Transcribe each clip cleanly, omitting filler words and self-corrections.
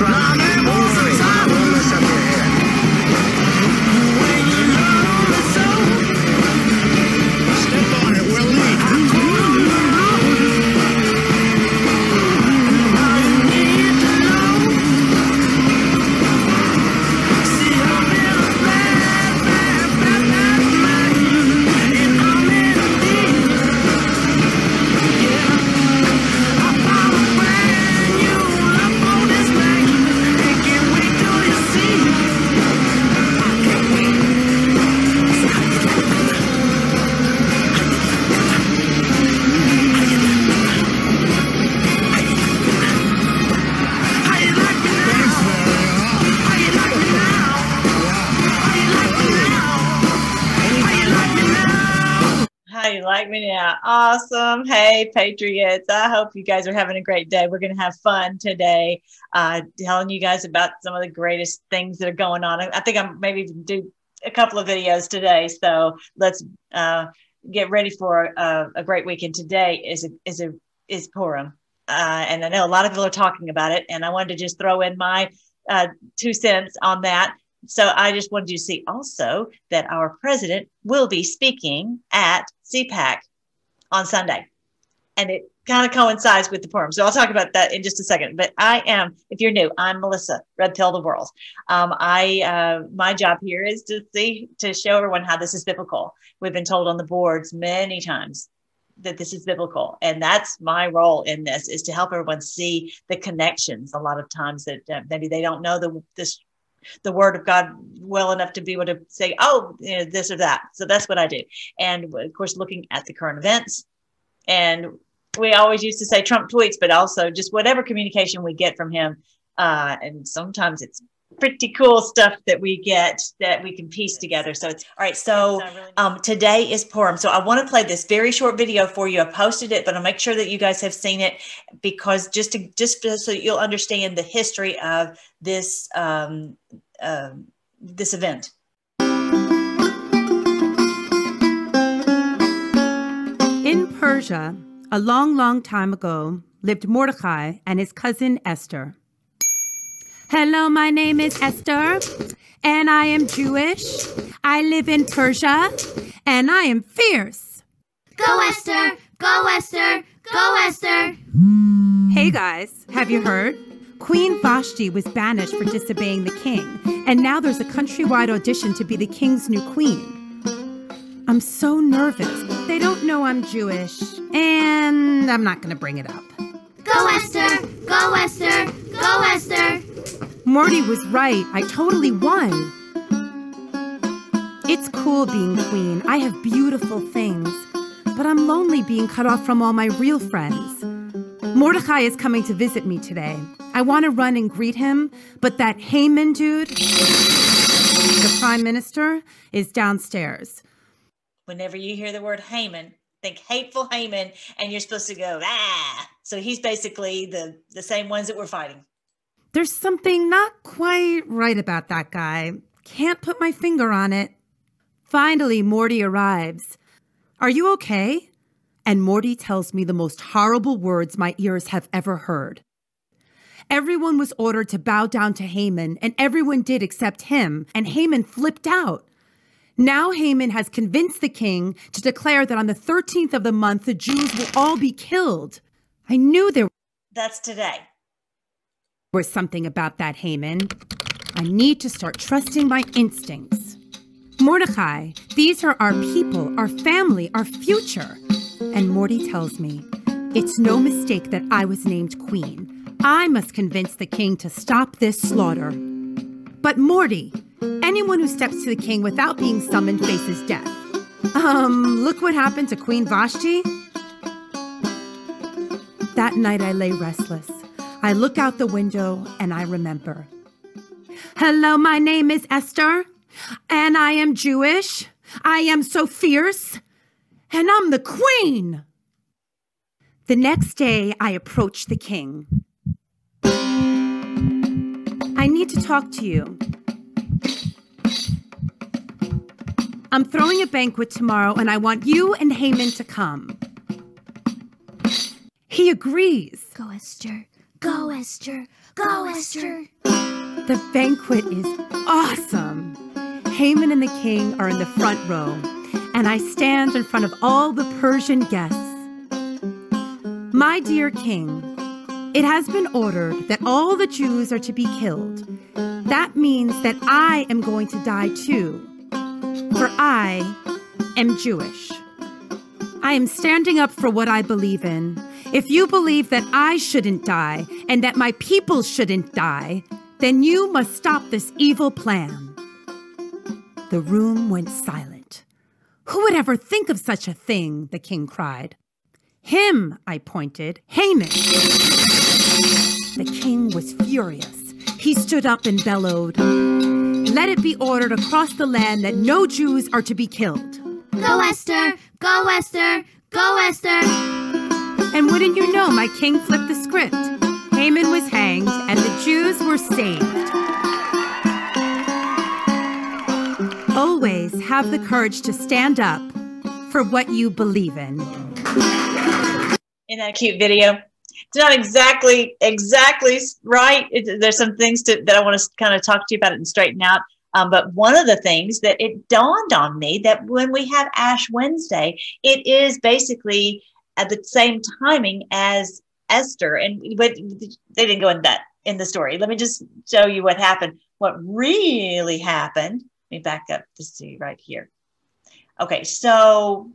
Like me now. Awesome. Hey, Patriots. I hope you guys are having a great day. We're going to have fun today, telling you guys about some of the greatest things that are going on. I think I'm maybe do a couple of videos today. So let's get ready for a great weekend. Today is Purim. And I know a lot of people are talking about it, and I wanted to just throw in my 2 cents on that. So I just wanted you to see also that our president will be speaking at CPAC on Sunday. And it kind of coincides with the Purim. So I'll talk about that in just a second. But if you're new, I'm Melissa, Red Pill the World. My job here is to show everyone how this is biblical. We've been told on the boards many times that this is biblical. And that's my role in this, is to help everyone see the connections. A lot of times that maybe they don't know the word of God well enough to be able to say, oh, this or that. So that's what I do. And of course, looking at the current events. And we always used to say Trump tweets, but also just whatever communication we get from him. And sometimes it's pretty cool stuff that we get that we can piece together. So it's all right. So today is Purim. So I want to play this very short video for you. I posted it, but I'll make sure that you guys have seen it, because just so you'll understand the history of this this event. In Persia, a long, long time ago, lived Mordecai and his cousin Esther. Hello, my name is Esther, and I am Jewish. I live in Persia, and I am fierce. Go, Esther! Go, Esther! Go, Esther! Hey, guys, have you heard? Queen Vashti was banished for disobeying the king, and now there's a countrywide audition to be the king's new queen. I'm so nervous. They don't know I'm Jewish, and I'm not going to bring it up. Go, Esther! Go, Esther! Go, Esther! Morty was right. I totally won. It's cool being queen. I have beautiful things. But I'm lonely being cut off from all my real friends. Mordecai is coming to visit me today. I want to run and greet him, but that Haman dude, the prime minister, is downstairs. Whenever you hear the word Haman, think hateful Haman, and you're supposed to go, ah. So he's basically the same ones that we're fighting. There's something not quite right about that guy. Can't put my finger on it. Finally, Morty arrives. Are you okay? And Morty tells me the most horrible words my ears have ever heard. Everyone was ordered to bow down to Haman, and everyone did except him, and Haman flipped out. Now Haman has convinced the king to declare that on the 13th of the month, the Jews will all be killed. I knew there That's today. was something about that Haman. I need to start trusting my instincts. Mordecai, these are our people, our family, our future. And Morty tells me, it's no mistake that I was named queen. I must convince the king to stop this slaughter. But Morty, anyone who steps to the king without being summoned faces death. Look what happened to Queen Vashti. That night I lay restless. I look out the window and I remember. Hello, my name is Esther, and I am Jewish. I am so fierce, and I'm the queen. The next day, I approach the king. I need to talk to you. I'm throwing a banquet tomorrow, and I want you and Haman to come. He agrees. Go, Esther. Go, Esther. Go, Esther. The banquet is awesome. Haman and the king are in the front row, and I stand in front of all the Persian guests. My dear king, it has been ordered that all the Jews are to be killed. That means that I am going to die too, for I am Jewish. I am standing up for what I believe in. If you believe that I shouldn't die and that my people shouldn't die, then you must stop this evil plan. The room went silent. Who would ever think of such a thing? The king cried. Him, I pointed. Haman. The king was furious. He stood up and bellowed, "Let it be ordered across the land that no Jews are to be killed." Go Esther! Go Esther! Go Esther! And wouldn't you know, my king flipped the script. Haman was hanged and the Jews were saved. Always have the courage to stand up for what you believe in. Isn't that a cute video? It's not exactly right. There's some things that I want to kind of talk to you about it and straighten out. But one of the things that it dawned on me that when we have Ash Wednesday, it is basically at the same timing as Esther. But they didn't go into that in the story. Let me just show you what happened. What really happened. Let me back up to see right here. Okay, so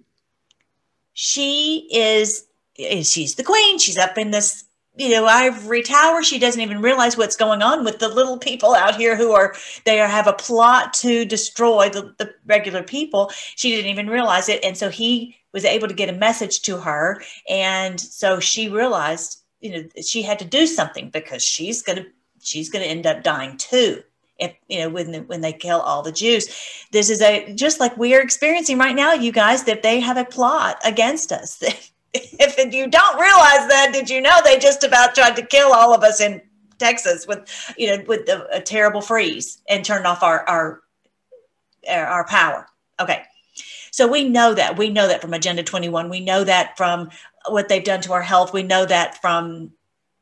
she's the queen. She's up in this, ivory tower. She doesn't even realize what's going on with the little people out here have a plot to destroy the regular people. She didn't even realize it. And so he was able to get a message to her. And so she realized, she had to do something because she's going to end up dying too. If, when they kill all the Jews. This is just like we are experiencing right now, you guys, that they have a plot against us. If you don't realize that, did you know they just about tried to kill all of us in Texas with a terrible freeze and turned off our power? Okay. So we know that from Agenda 21. We know that from what they've done to our health. We know that from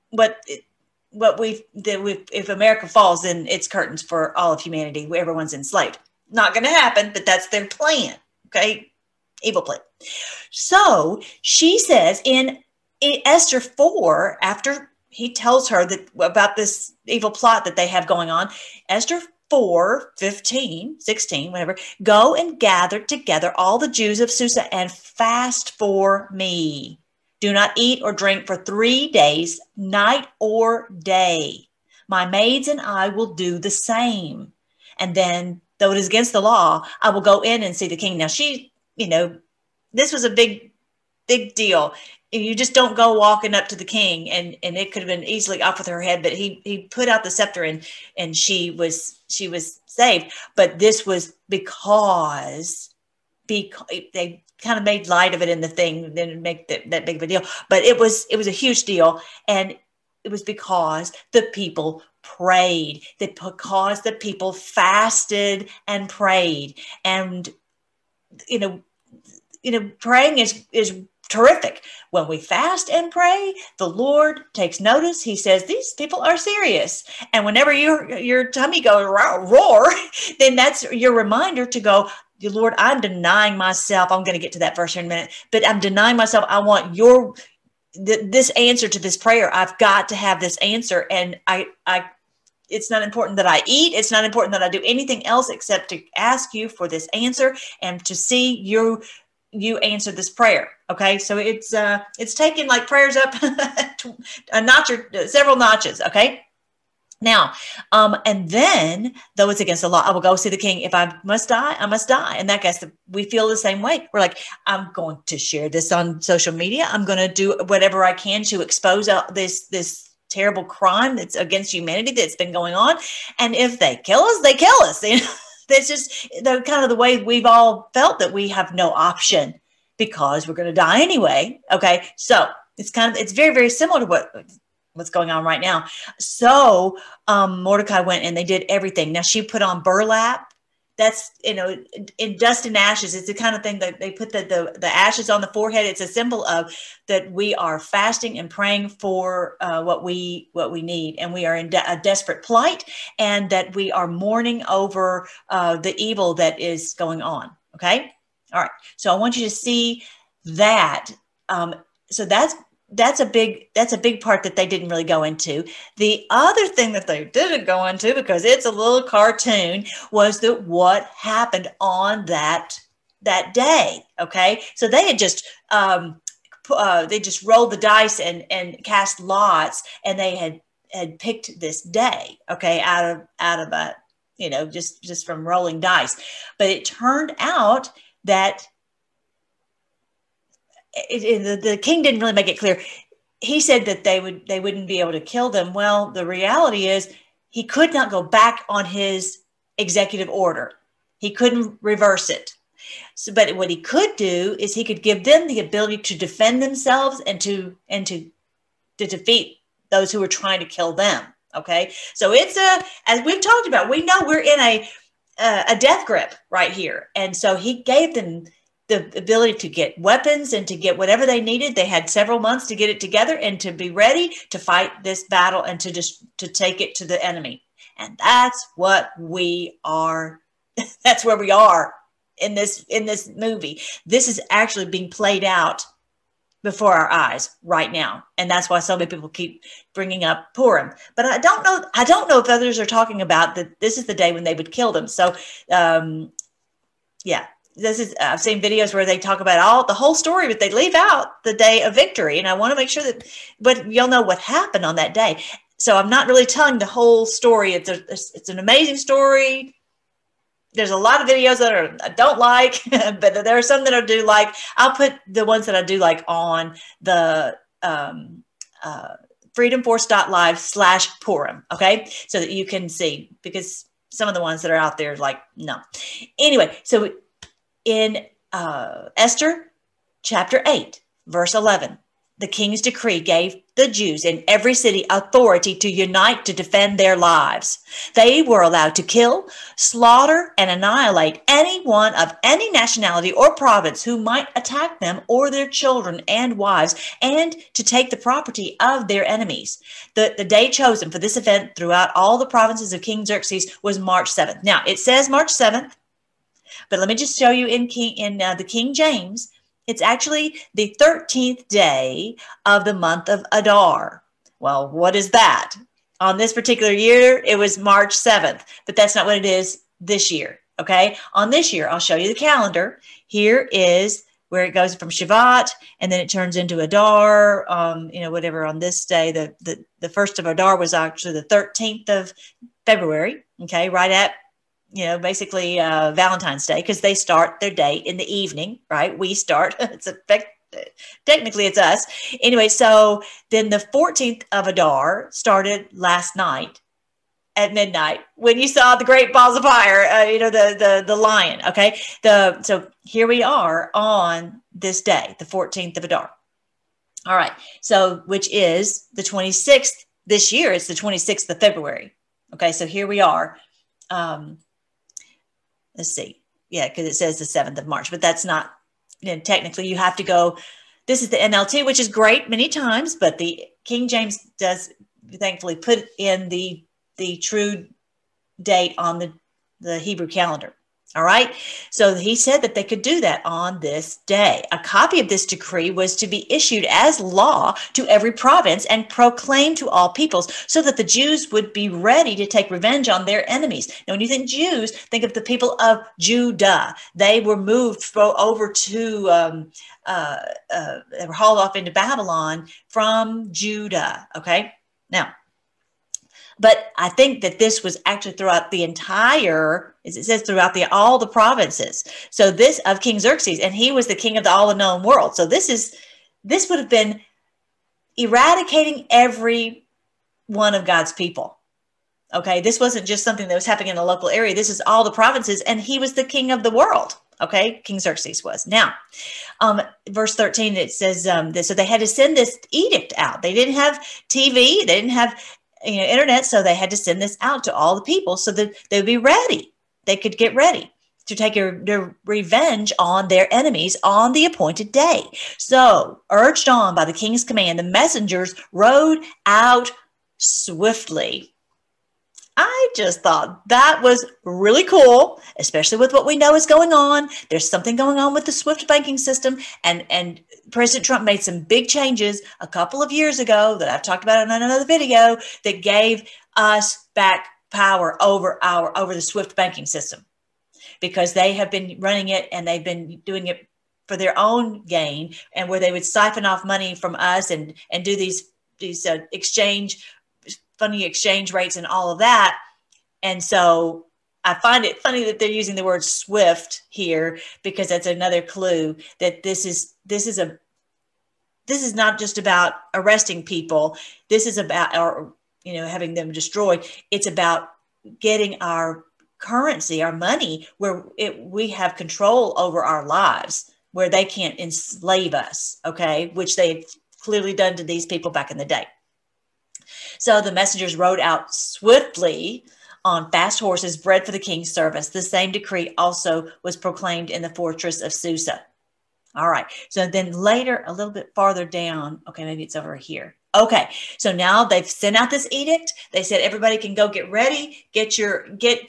if America falls, then it's curtains for all of humanity. Everyone's enslaved. Not going to happen, but that's their plan. Okay. Evil plan. So she says in Esther 4, after he tells her about this evil plot that they have going on, Esther 4, 15, 16, whatever, go and gather together all the Jews of Susa and fast for me. Do not eat or drink for 3 days, night or day. My maids and I will do the same. And then, though it is against the law, I will go in and see the king. Now she, this was a big deal. You just don't go walking up to the king, and it could have been easily off with her head, but he put out the scepter and she was saved. But this was because they kind of made light of it in the thing, didn't make that big of a deal, but it was a huge deal. And it was because the people prayed, because the people fasted and prayed. And, praying is terrific. When we fast and pray, the Lord takes notice. He says, these people are serious. And whenever your tummy goes roar, then that's your reminder to go, Lord, I'm denying myself. I'm going to get to that verse here in a minute, but I'm denying myself. I want this answer to this prayer. I've got to have this answer. And it's not important that I eat. It's not important that I do anything else except to ask you for this answer and to see you answer this prayer. Okay. So it's taking like prayers up a notch or several notches. Okay. Now, and then, though it's against the law, I will go see the king. If I must die, I must die. And that guys, we feel the same way. We're like, I'm going to share this on social media. I'm going to do whatever I can to expose this terrible crime that's against humanity that's been going on. And if they kill us, they kill us. That's just kind of the way we've all felt, that we have no option because we're going to die anyway. Okay. So it's very, very similar to what's going on right now. So Mordecai went and they did everything. Now she put on burlap that's, in dust and ashes. It's the kind of thing that they put the ashes on the forehead. It's a symbol of that we are fasting and praying for what we need, and we are in a desperate plight, and that we are mourning over the evil that is going on. Okay. All right. So I want you to see that. So that's a big part that they didn't really go into. The other thing that they didn't go into, because it's a little cartoon, was that what happened on that day. Okay. So they had just, they just rolled the dice and cast lots, and they had picked this day. Okay. Out of a, just from rolling dice. But it turned out that the king didn't really make it clear. He said that they wouldn't be able to kill them. Well, the reality is he could not go back on his executive order. He couldn't reverse it. So, but what he could do is he could give them the ability to defend themselves and to defeat those who were trying to kill them. Okay, so it's as we've talked about, we know we're in a death grip right here, and so he gave them the ability to get weapons and to get whatever they needed. They had several months to get it together and to be ready to fight this battle and to take it to the enemy. And that's what we are. That's where we are in this movie. This is actually being played out before our eyes right now. And that's why so many people keep bringing up Purim. But I don't know if others are talking about that this is the day when they would kill them. So, yeah. I've seen videos where they talk about the whole story, but they leave out the day of victory. And I want to make sure but you'll know what happened on that day. So I'm not really telling the whole story. It's an amazing story. There's a lot of videos that I don't like, but there are some that I do like. I'll put the ones that I do like on the freedomforce.live/Purim. Okay. So that you can see, because some of the ones that are out there, like, no. Anyway, so in Esther chapter 8, verse 11, the king's decree gave the Jews in every city authority to unite to defend their lives. They were allowed to kill, slaughter, and annihilate anyone of any nationality or province who might attack them or their children and wives, and to take the property of their enemies. The day chosen for this event throughout all the provinces of King Xerxes was March 7th. Now, it says March 7th, but let me just show you in the King James, it's actually the 13th day of the month of Adar. Well, what is that? On this particular year, it was March 7th, but that's not what it is this year, okay? On this year, I'll show you the calendar. Here is where it goes from Shavat, and then it turns into Adar, whatever on this day. The first of Adar was actually the 13th of February, okay, right at basically Valentine's Day, because they start their day in the evening, right? We start, technically it's us. Anyway, so then the 14th of Adar started last night at midnight when you saw the great balls of fire, the lion, okay? So here we are on this day, the 14th of Adar. All right, so which is the 26th this year. It's the 26th of February. Okay, so here we are. Let's see. Yeah, because it says the 7th of March, but that's not, technically you have to go, this is the NLT, which is great many times, but the King James does thankfully put in the true date on the Hebrew calendar. All right. So he said that they could do that on this day. A copy of this decree was to be issued as law to every province and proclaimed to all peoples, so that the Jews would be ready to take revenge on their enemies. Now, when you think Jews, think of the people of Judah. They were moved over to, they were hauled off into Babylon from Judah. Okay. Now, but I think that this was actually throughout the entire, as it says, throughout all the provinces. So this of King Xerxes, and he was the king of all the known world. So this would have been eradicating every one of God's people. Okay, this wasn't just something that was happening in a local area. This is all the provinces, and he was the king of the world. Okay, King Xerxes was. Now, verse 13, it says this. So they had to send this edict out. They didn't have TV. They didn't have internet, so they had to send this out to all the people so that they would be ready. they could get ready to take their revenge on their enemies on the appointed day. So, urged on by the king's command, the messengers rode out swiftly. I just thought that was really cool, especially with what we know is going on. There's something going on with the SWIFT banking system, and President Trump made some big changes a couple of years ago that I've talked about in another video that gave us back power over the SWIFT banking system, because they have been running it and they've been doing it for their own gain, and where they would siphon off money from us and do these funny exchange rates and all of that. And so I find it funny that they're using the word SWIFT here, because that's another clue that this is not just about arresting people. This is about having them destroyed. It's about getting our currency, our money, where we have control over our lives, where they can't enslave us, okay, which they've clearly done to these people back in the day. So the messengers rode out swiftly on fast horses bred for the king's service. The same decree also was proclaimed in the fortress of Susa. All right. So then later, a little bit farther down, okay, maybe it's over here. Okay. So now they've sent out this edict. They said, everybody can go get ready, get your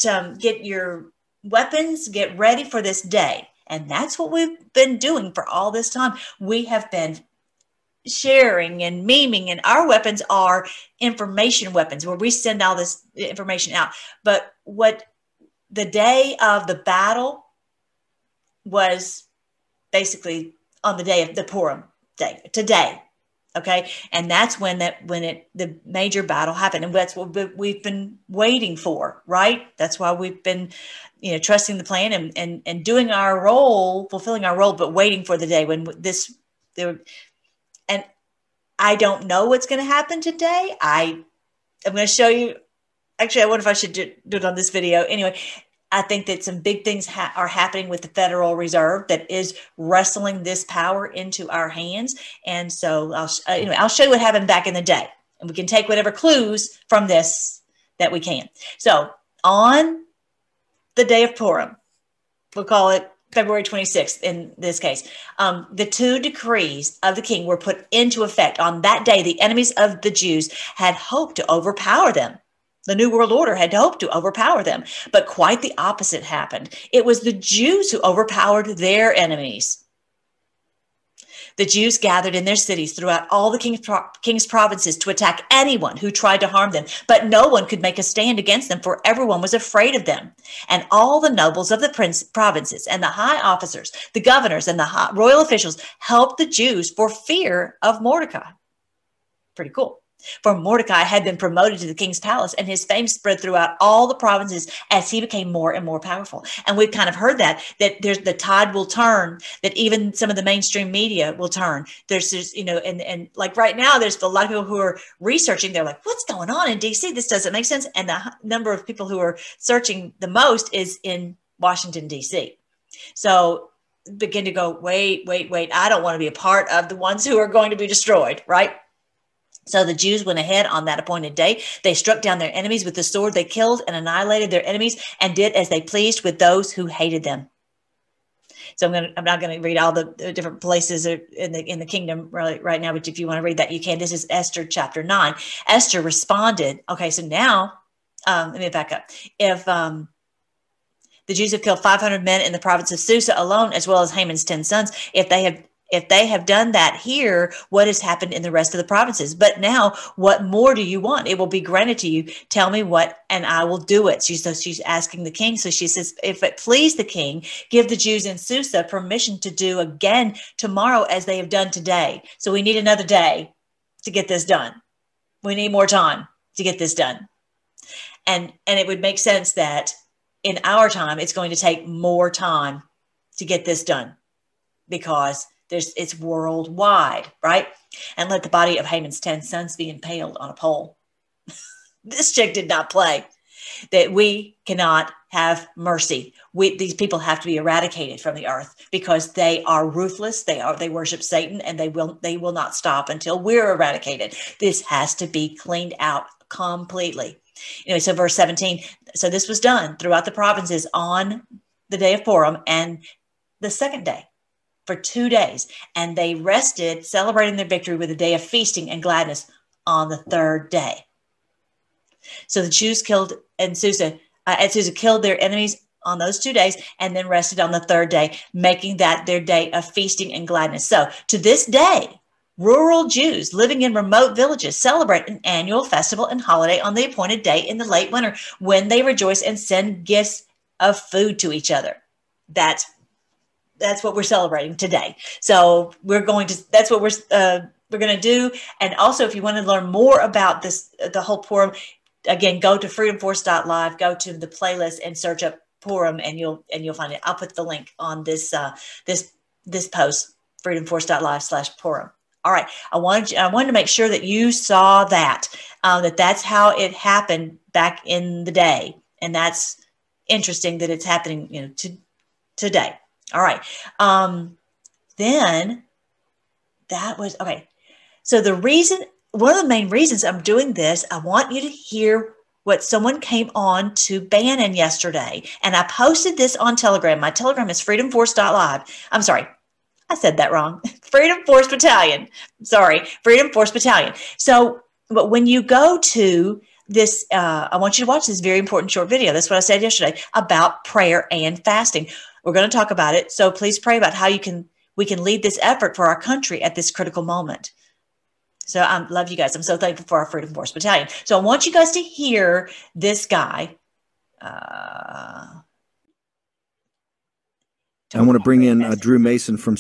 weapons, get ready for this day. And that's what we've been doing for all this time. We have been sharing and memeing, and our weapons are information weapons, where we send all this information out. But what the day of the battle was basically on the day of the Purim day, today. Okay. And that's when the major battle happened. And that's what we've been waiting for, right? That's why we've been, trusting the plan and doing our role, fulfilling our role, but waiting for the day when and I don't know what's going to happen today. I'm going to show you. Actually, I wonder if I should do it on this video. Anyway, I think that some big things are happening with the Federal Reserve that is wrestling this power into our hands. And so I'll show you what happened back in the day, and we can take whatever clues from this that we can. So on the day of Purim, we'll call it February 26th in this case, the two decrees of the king were put into effect. On that day, the enemies of the Jews had hoped to overpower them. The New World Order had hoped to overpower them, but quite the opposite happened. It was the Jews who overpowered their enemies. The Jews gathered in their cities throughout all the king's provinces to attack anyone who tried to harm them, but no one could make a stand against them, for everyone was afraid of them. And all the nobles of the provinces and the high officers, the governors and the royal officials helped the Jews for fear of Mordecai. Pretty cool. For Mordecai had been promoted to the king's palace, and his fame spread throughout all the provinces as he became more and more powerful. And we've kind of heard that the tide will turn, that even some of the mainstream media will turn. There's and like right now, there's a lot of people who are researching. They're like, what's going on in DC? This doesn't make sense. And the number of people who are searching the most is in Washington, DC. So begin to go, wait. I don't want to be a part of the ones who are going to be destroyed, right? So the Jews went ahead on that appointed day. They struck down their enemies with the sword. They killed and annihilated their enemies and did as they pleased with those who hated them. So I'm not going to read all the different places in the kingdom right now, but if you want to read that, you can. This is Esther chapter 9. Esther responded. Okay, so now let me back up. If the Jews have killed 500 men in the province of Susa alone, as well as Haman's 10 sons, if they have done that here, what has happened in the rest of the provinces? But now, what more do you want? It will be granted to you. Tell me what, and I will do it. She's asking the king. So she says, if it please the king, give the Jews in Susa permission to do again tomorrow as they have done today. So we need another day to get this done. We need more time to get this done. And it would make sense that in our time, it's going to take more time to get this done, because it's worldwide, right? And let the body of Haman's 10 sons be impaled on a pole. This chick did not play. That we cannot have mercy. These people have to be eradicated from the earth, because they are ruthless. They worship Satan, and they will not stop until we're eradicated. This has to be cleaned out completely. Anyway, so verse 17. So this was done throughout the provinces on the day of Purim and the second day for 2 days. And they rested, celebrating their victory with a day of feasting and gladness on the third day. So the Jews killed at Susa killed their enemies on those 2 days and then rested on the third day, making that their day of feasting and gladness. So to this day, rural Jews living in remote villages celebrate an annual festival and holiday on the appointed day in the late winter when they rejoice and send gifts of food to each other. That's what we're celebrating today. So that's what we're going to do. And also, if you want to learn more about this, the whole Purim, again, go to freedomforce.live, go to the playlist and search up Purim, and you'll find it. I'll put the link on this post, freedomforce.live/Purim. All right. I wanted to make sure that you saw that's how it happened back in the day. And that's interesting that it's happening, today. All right. Then that was, okay. So one of the main reasons I'm doing this, I want you to hear what someone came on to Bannon yesterday. And I posted this on Telegram. My Telegram is freedomforce.live. I'm sorry, I said that wrong. Freedom Force Battalion. Sorry, Freedom Force Battalion. So, but when you go to this, I want you to watch this very important short video. That's what I said yesterday about prayer and fasting. We're going to talk about it. So please pray about how we can lead this effort for our country at this critical moment. So I love you guys. I'm so thankful for our Freedom Force Battalion. So I want you guys to hear this guy. I want to bring in Drew Mason from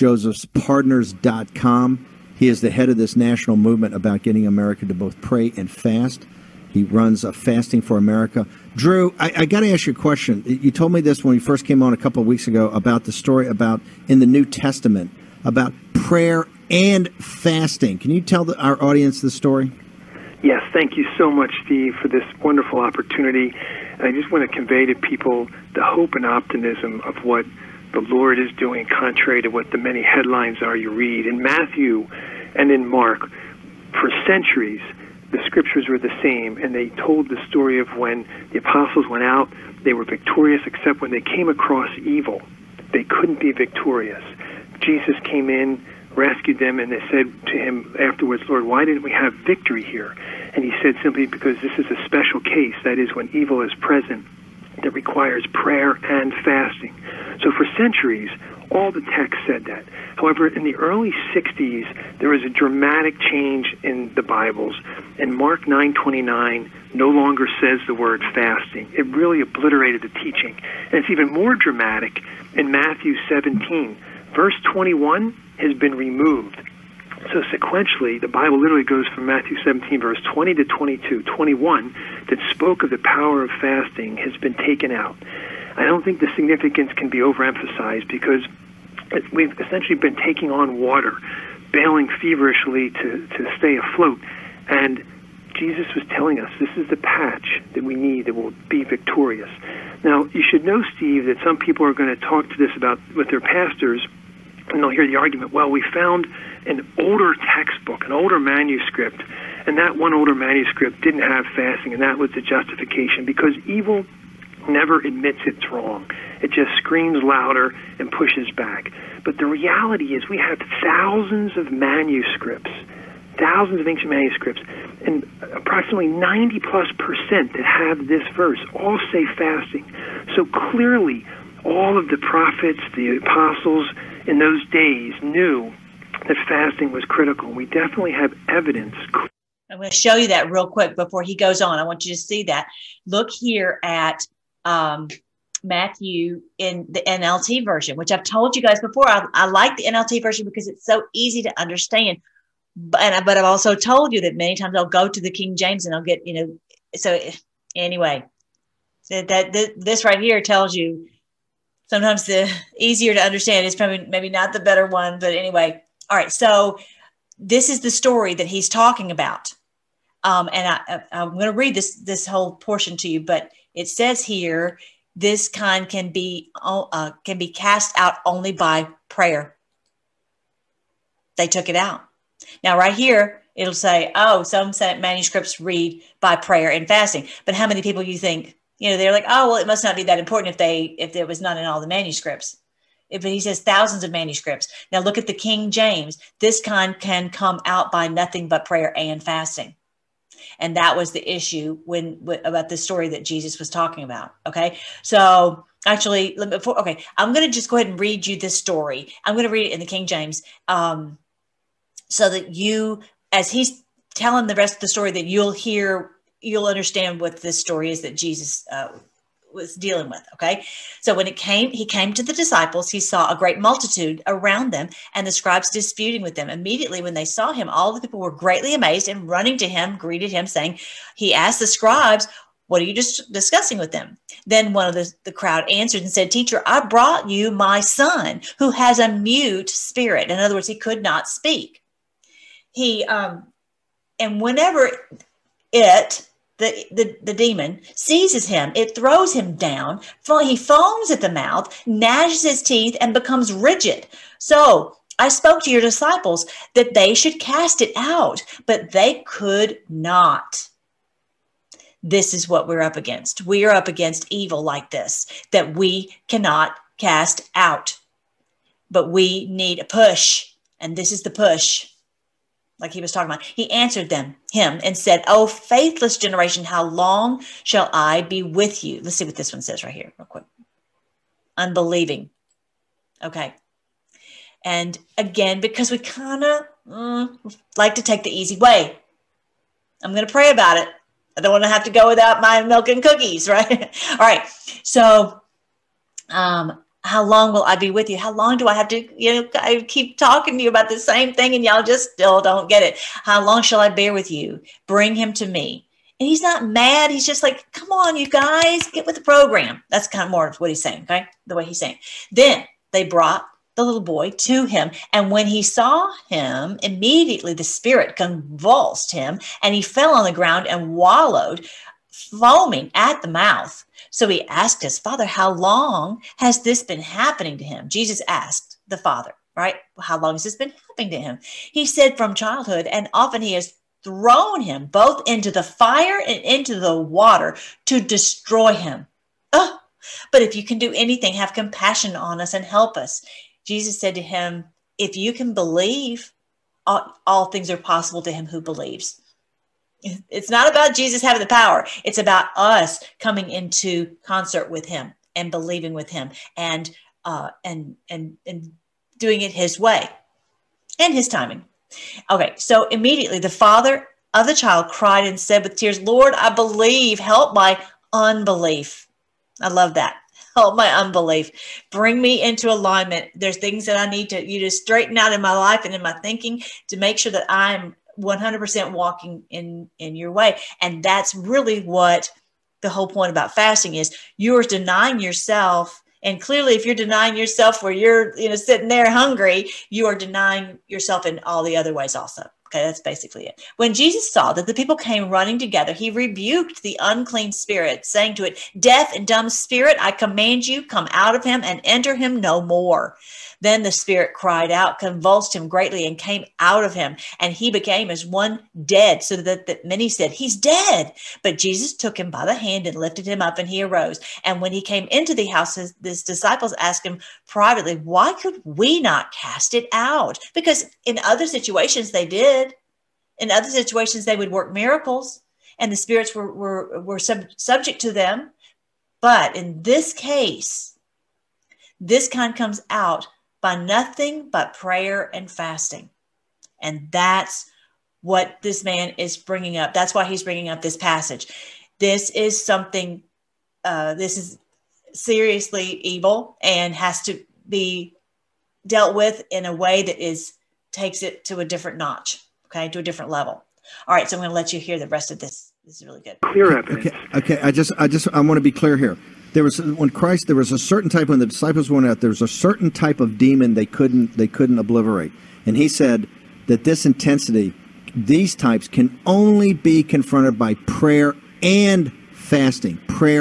stjosephspartners.com. He is the head of this national movement about getting America to both pray and fast. He runs a Fasting for America. Drew, I got to ask you a question. You told me this when we first came on a couple of weeks ago about the story about in the New Testament about prayer and fasting. Can you tell our audience the story? Yes, thank you so much, Steve, for this wonderful opportunity. And I just want to convey to people the hope and optimism of what the Lord is doing, contrary to what the many headlines are you read. In Matthew and in Mark, for centuries, the scriptures were the same, and they told the story of when the apostles went out, they were victorious, except when they came across evil, they couldn't be victorious. Jesus came in, rescued them, and they said to him afterwards, Lord, why didn't we have victory here? And he said simply because this is a special case, that is when evil is present, that requires prayer and fasting. So for centuries, all the texts said that. However, in the early 60s, there was a dramatic change in the Bibles, and Mark 9:29 no longer says the word fasting. It really obliterated the teaching. And it's even more dramatic in Matthew 17. Verse 21 has been removed. So sequentially, the Bible literally goes from Matthew 17, verse 20 to 22. 21, that spoke of the power of fasting, has been taken out. I don't think the significance can be overemphasized because we've essentially been taking on water, bailing feverishly to stay afloat. And Jesus was telling us this is the patch that we need that will be victorious. Now, you should know, Steve, that some people are going to talk to this about with their pastors, and they'll hear the argument, well, we found an older textbook, an older manuscript, and that one older manuscript didn't have fasting, and that was the justification, because evil never admits it's wrong. It just screams louder and pushes back. But the reality is we have thousands of manuscripts, thousands of ancient manuscripts, and approximately 90+% that have this verse all say fasting. So clearly, all of the prophets, the apostles in those days knew that fasting was critical. We definitely have evidence. I'm going to show you that real quick before he goes on. I want you to see that. Look here at Matthew in the NLT version, which I've told you guys before. I like the NLT version because it's so easy to understand. But I've also told you that many times I'll go to the King James and I'll get, so anyway, this right here tells you sometimes the easier to understand is probably maybe not the better one, but anyway. All right. So this is the story that he's talking about. And I'm going to read this whole portion to you, but it says here, this kind can be cast out only by prayer. They took it out. Now, right here, It'll say, oh, some manuscripts read by prayer and fasting. But how many people you think, they're like, oh, well, it must not be that important if it was not in all the manuscripts. But he says thousands of manuscripts. Now look at the King James. This kind can come out by nothing but prayer and fasting. And that was the issue about the story that Jesus was talking about. Okay. So actually, I'm going to just go ahead and read you this story. I'm going to read it in the King James, so that you, as he's telling the rest of the story, that you'll understand what this story is that Jesus was dealing with. Okay. So when he came to the disciples, he saw a great multitude around them and the scribes disputing with them. Immediately when they saw him, all the people were greatly amazed and running to him, greeted him, saying, he asked the scribes, what are you just discussing with them? Then one of the crowd answered and said, teacher, I brought you my son who has a mute spirit. In other words, he could not speak. And whenever the demon seizes him, it throws him down. He foams at the mouth, gnashes his teeth, and becomes rigid. So I spoke to your disciples that they should cast it out, but they could not. This is what we're up against. We are up against evil like this, that we cannot cast out. But we need a push, and this is the push. Like he was talking about, he answered him and said, oh, faithless generation, how long shall I be with you? Let's see what this one says right here real quick. Unbelieving. Okay. And again, because we kind of like to take the easy way. I'm going to pray about it. I don't want to have to go without my milk and cookies, right? All right. So, how long will I be with you? How long do I have to, I keep talking to you about the same thing and y'all just still don't get it. How long shall I bear with you? Bring him to me. And he's not mad. He's just like, come on, you guys, get with the program. That's kind of more of what he's saying, okay? The way he's saying. Then they brought the little boy to him. And when he saw him, immediately the spirit convulsed him and he fell on the ground and wallowed, foaming at the mouth. So he asked his father, how long has this been happening to him? Jesus asked the father, right? How long has this been happening to him? He said from childhood, and often he has thrown him both into the fire and into the water to destroy him. Oh, but if you can do anything, have compassion on us and help us. Jesus said to him, if you can believe, all things are possible to him who believes. It's not about Jesus having the power. It's about us coming into concert with him and believing with him and doing it his way and his timing. Okay, so immediately the father of the child cried and said with tears, Lord, I believe, help my unbelief. I love that. Help my unbelief. Bring me into alignment. There's things that I need you to straighten out in my life and in my thinking to make sure that I'm 100% walking in your way. And that's really what the whole point about fasting is. You're denying yourself. And clearly, if you're denying yourself where you're sitting there hungry, you are denying yourself in all the other ways also. Okay, that's basically it. When Jesus saw that the people came running together, he rebuked the unclean spirit, saying to it, deaf and dumb spirit, I command you, come out of him and enter him no more. Then the spirit cried out, convulsed him greatly, and came out of him. And he became as one dead, so that many said, he's dead. But Jesus took him by the hand and lifted him up, and he arose. And when he came into the house, his disciples asked him privately, why could we not cast it out? Because in other situations they did. In other situations they would work miracles, and the spirits were subject to them. But in this case, this kind comes out by nothing but prayer and fasting. And that's what this man is bringing up. That's why he's bringing up this passage. This is something, this is seriously evil and has to be dealt with in a way that takes it to a different notch, okay, to a different level. All right, so I'm going to let you hear the rest of this. This is really good. Clear evidence. Okay. I want to be clear here. There was a certain type, when the disciples went out, there was a certain type of demon they couldn't obliterate. And he said that this intensity, these types can only be confronted by prayer and fasting.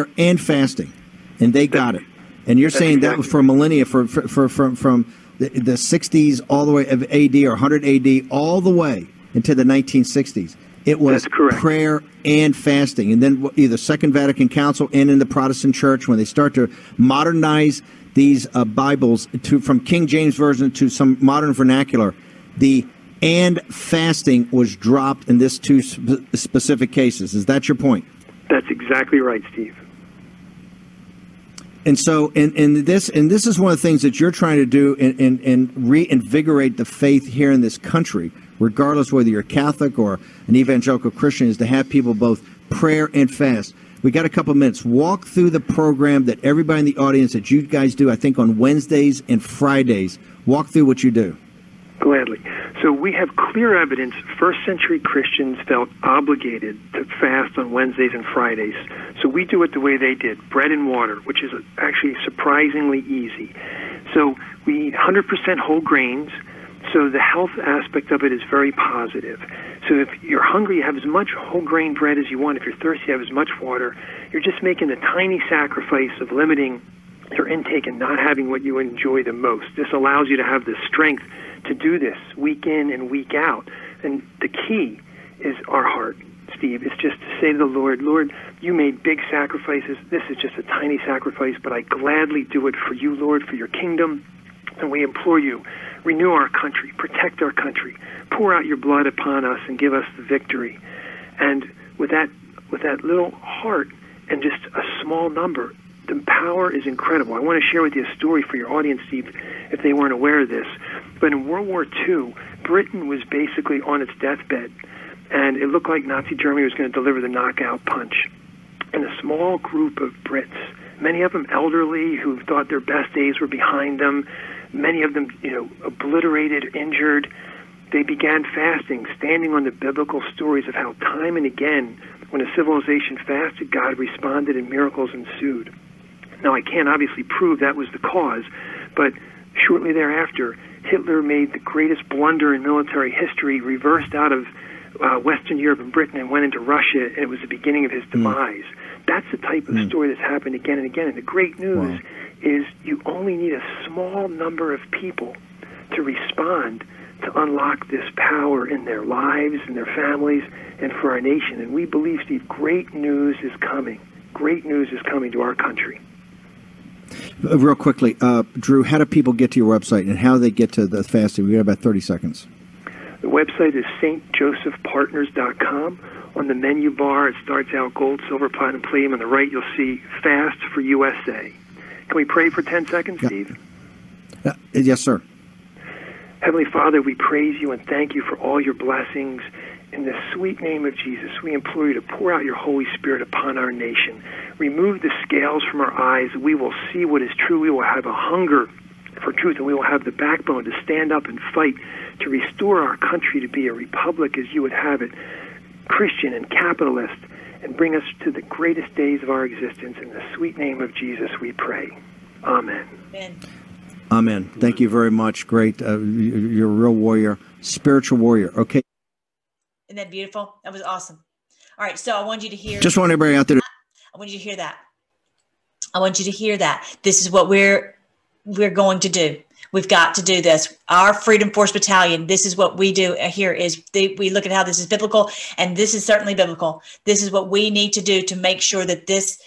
And they got it. And you're saying that was for millennia, from the 60s all the way of AD or 100 AD all the way. into the 1960s. It was prayer and fasting. And then either Second Vatican Council and in the Protestant Church, when they start to modernize these Bibles from King James Version to some modern vernacular, the and fasting was dropped in this two specific cases. Is that your point? That's exactly right, Steve. And so, and this is one of the things that you're trying to do and reinvigorate the faith here in this country, regardless whether you're Catholic or an evangelical Christian, is to have people both prayer and fast. We got a couple minutes. Walk through the program that everybody in the audience that you guys do, I think, on Wednesdays and Fridays. Walk through what you do. Gladly. So we have clear evidence first century Christians felt obligated to fast on Wednesdays and Fridays. So we do it the way they did, bread and water, which is actually surprisingly easy. So we eat 100% whole grains, so the health aspect of it is very positive. So if you're hungry, you have as much whole grain bread as you want. If you're thirsty, you have as much water. You're just making a tiny sacrifice of limiting your intake and not having what you enjoy the most. This allows you to have the strength to do this week in and week out. And the key is our heart, Steve. It's just to say to the Lord, Lord, you made big sacrifices. This is just a tiny sacrifice, but I gladly do it for you, Lord, for your kingdom. And we implore you, renew our country, protect our country, pour out your blood upon us and give us the victory. And with that little heart and just a small number, the power is incredible. I want to share with you a story for your audience, Steve, if they weren't aware of this. But in World War II, Britain was basically on its deathbed, and it looked like Nazi Germany was going to deliver the knockout punch. And a small group of Brits, many of them elderly who thought their best days were behind them, many of them, obliterated, injured, they began fasting, standing on the biblical stories of how time and again, when a civilization fasted, God responded and miracles ensued. Now, I can't obviously prove that was the cause, but shortly thereafter, Hitler made the greatest blunder in military history, reversed out of Western Europe and Britain and went into Russia, and it was the beginning of his demise. That's the type of story that's happened again and again. And the great news is you only need a small number of people to respond to unlock this power in their lives and their families and for our nation. And we believe, Steve, great news is coming. Great news is coming to our country. Real quickly, Drew, how do people get to your website and how do they get to the fasting? We got about 30 seconds. The website is stjosephpartners.com. On the menu bar, it starts out gold, silver, platinum, palladium. On the right, you'll see Fast for USA. Can we pray for 10 seconds, Steve? Yes, sir. Heavenly Father, we praise you and thank you for all your blessings. In the sweet name of Jesus, we implore you to pour out your Holy Spirit upon our nation. Remove the scales from our eyes. We will see what is true. We will have a hunger for truth, and we will have the backbone to stand up and fight to restore our country to be a republic as you would have it, Christian and capitalist, and bring us to the greatest days of our existence. In the sweet name of Jesus, we pray. Amen. Amen. Amen. Thank you very much. Great. You're a real warrior, spiritual warrior. Okay. Isn't that beautiful? That was awesome. All right. So I want you to hear. Just want everybody out there. I want you to hear that. I want you to hear that. This is what we're going to do. We've got to do this. Our Freedom Force Battalion, this is what we do here is we look at how this is biblical, and this is certainly biblical. This is what we need to do to make sure that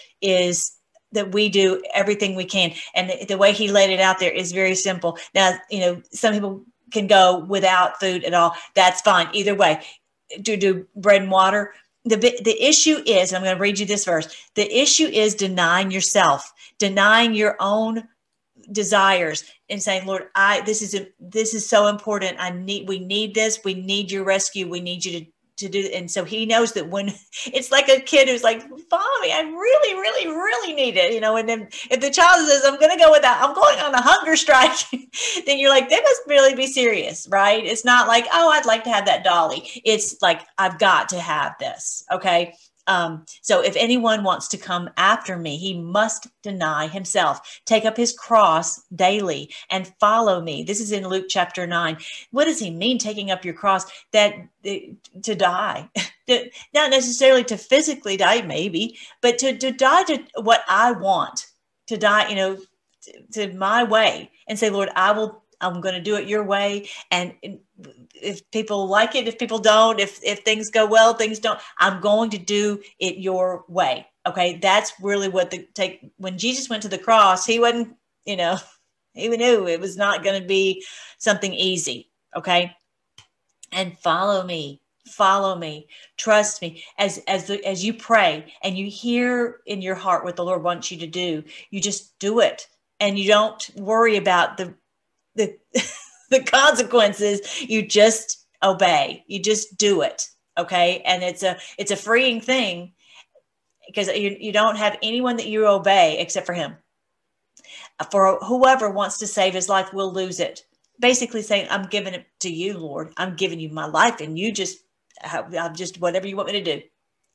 that we do everything we can. And the way he laid it out there is very simple. Now, some people can go without food at all. That's fine. Either way, do bread and water. The issue is, I'm going to read you this verse. The issue is denying yourself, denying your own desires, and saying, Lord, this is so important. We need this. We need your rescue. We need you to do it. And so he knows that when it's like a kid who's like, Mommy, I really, really, really need it. And then if the child says, I'm going to go without, I'm going on a hunger strike, then you're like, they must really be serious, right? It's not like, oh, I'd like to have that dolly. It's like, I've got to have this. Okay. So if anyone wants to come after me, he must deny himself, take up his cross daily and follow me. This is in Luke chapter 9. What does he mean, taking up your cross? That to die, not necessarily to physically die, maybe, but to die to what I want, to die, to my way, and say, Lord, I I'm going to do it your way. And if people like it, if people don't, if things go well, things don't, I'm going to do it your way. Okay. That's really what when Jesus went to the cross, he wasn't, he knew it was not going to be something easy. Okay. And follow me, trust me as you pray and you hear in your heart what the Lord wants you to do. You just do it, and you don't worry about the the consequences. You just obey. You just do it. Okay. And it's a freeing thing, because you don't have anyone that you obey except for him. For whoever wants to save his life will lose it. Basically saying, I'm giving it to you, Lord. I'm giving you my life, and you I'm just whatever you want me to do.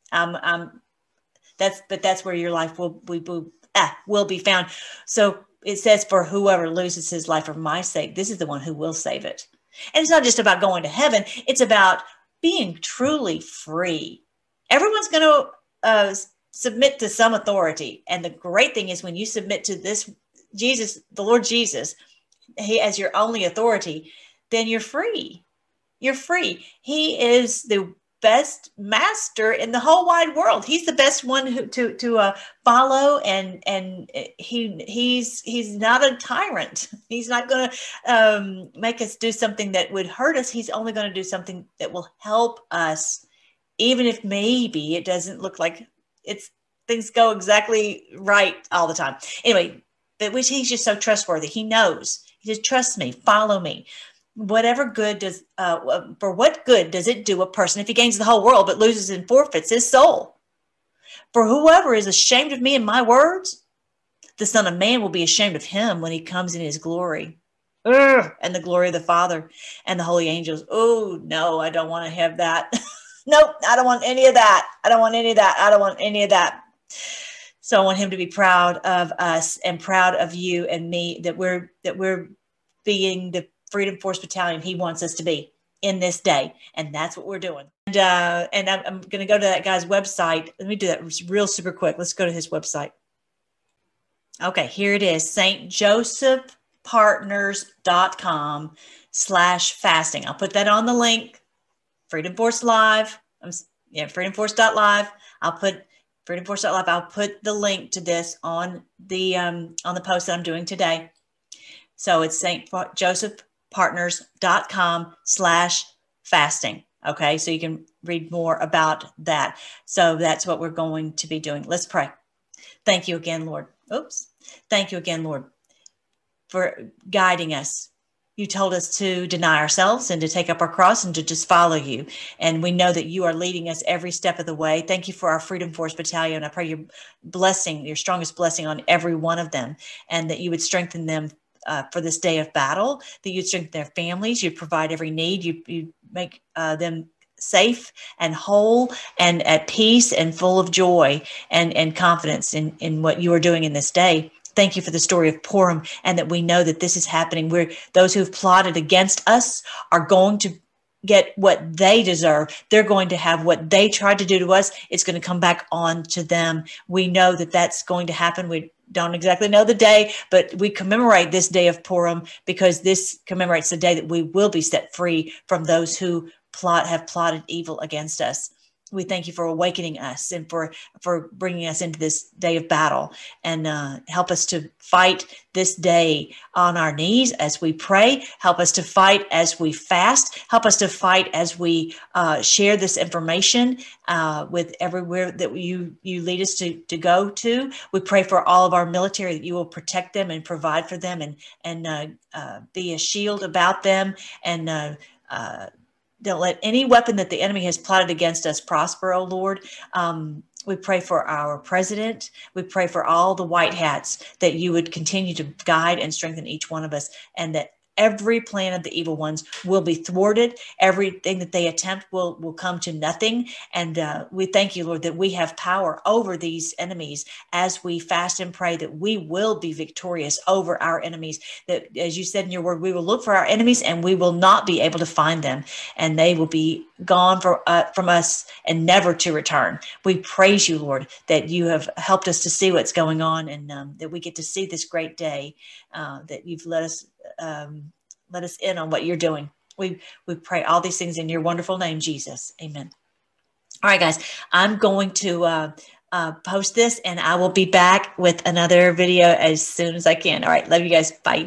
That's where your life will be found. So it says, for whoever loses his life for my sake, this is the one who will save it. And it's not just about going to heaven. It's about being truly free. Everyone's going to submit to some authority. And the great thing is, when you submit to this Jesus, the Lord Jesus, he as your only authority, then you're free. You're free. He is the best master in the whole wide world. He's the best one to follow, and he's not a tyrant. He's not going to make us do something that would hurt us. He's only going to do something that will help us, even if maybe it doesn't look like things go exactly right all the time. Anyway, but he's just so trustworthy. He knows. He says, trust me, follow me. Whatever good does, for what good does it do a person if he gains the whole world but loses and forfeits his soul? For whoever is ashamed of me and my words, the Son of Man will be ashamed of him when he comes in his glory. And the glory of the Father and the holy angels. Oh, no, I don't want to have that. Nope, I don't want any of that. I don't want any of that. I don't want any of that. So I want him to be proud of us and proud of you and me, that we're being the Freedom Force Battalion he wants us to be in this day. And that's what we're doing. And I'm going to go to that guy's website. Let me do that real super quick. Let's go to his website. Okay, here it is. stjosephpartners.com/fasting. I'll put that on the link. Freedom Force Live. freedomforce.live. I'll put freedomforce.live. I'll put the link to this on the post that I'm doing today. So it's stjosephpartners.com/fasting. Okay. So you can read more about that. So that's what we're going to be doing. Let's pray. Thank you again, Lord. Thank you again, Lord, for guiding us. You told us to deny ourselves and to take up our cross and to just follow you. And we know that you are leading us every step of the way. Thank you for our Freedom Force Battalion. I pray your blessing, your strongest blessing on every one of them, and that you would strengthen them for this day of battle, that you'd strengthen their families. You'd provide every need. You make them safe and whole and at peace and full of joy and confidence in what you are doing in this day. Thank you for the story of Purim, and that we know that this is happening, where those who've plotted against us are going to get what they deserve. They're going to have what they tried to do to us. It's going to come back on to them. We know that that's going to happen. We don't exactly know the day, but we commemorate this day of Purim because this commemorates the day that we will be set free from those who have plotted evil against us. We thank you for awakening us and for bringing us into this day of battle, and help us to fight this day on our knees as we pray. Help us to fight as we fast. Help us to fight as we share this information with everywhere that you lead us to go to. We pray for all of our military, that you will protect them and provide for them and be a shield about them, and don't let any weapon that the enemy has plotted against us prosper, oh Lord. We pray for our president. We pray for all the white hats, that you would continue to guide and strengthen each one of us, and that every plan of the evil ones will be thwarted. Everything that they attempt will come to nothing. And we thank you, Lord, that we have power over these enemies as we fast and pray, that we will be victorious over our enemies. That, as you said in your word, we will look for our enemies and we will not be able to find them, and they will be gone from us and never to return. We praise you, Lord, that you have helped us to see what's going on, and that we get to see this great day that you've let us let us in on what you're doing. We pray all these things in your wonderful name, Jesus. Amen. All right, guys, I'm going to post this, and I will be back with another video as soon as I can. All right, love you guys. Bye.